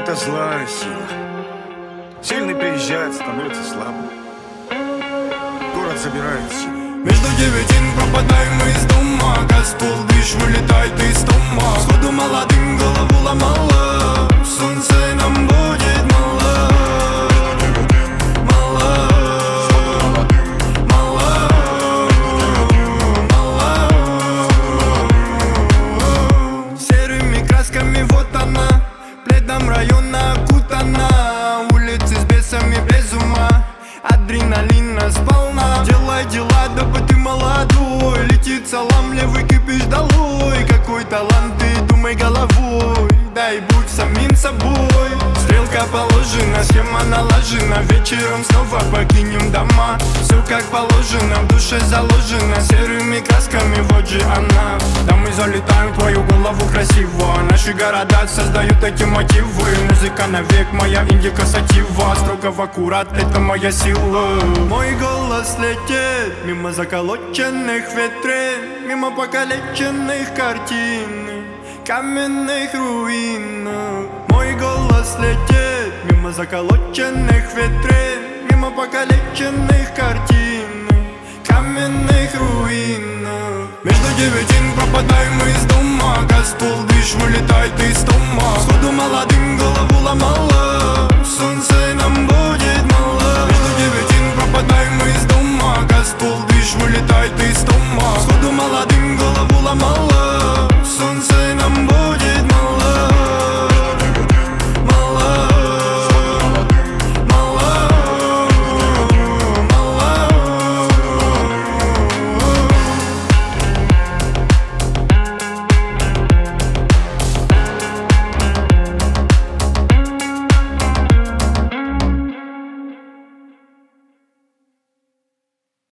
это злая сила. Сильный приезжает, становится слабым. Город забирает силу. Между девятин пропадаем мы из дома. Газ полдыш вылетает из дома. Сходу молодым голову ломало. Солнце нам будет мало. Мало. Мало. Мало. Серыми красками вот она. Пледом района окутана. Улицы с бесами без ума. Адреналина сполна. Делай дела, дабы ты молодой. Летит салам, левый кипиш долой. Какой талант, ты думай головой. Дай будь самим собой. Стрелка положена, схема налажена. Вечером снова покинем дома. Все как положено, в душе заложено. Серыми красками, вот же она. Да мы залетаем в твою голову красиво. Наши города создают эти мотивы. Музыка навек, моя индика сатива. Строго в аккурат, это моя сила. Мой голос летит мимо заколоченных витрин, мимо покалеченных картин, каменных руин. Мой голос летит мимо заколоченных витрин, мимо покалеченных картин, каменных руин. Между девятин пропадаем мы из дома. Газ полдыш вылетает из дома.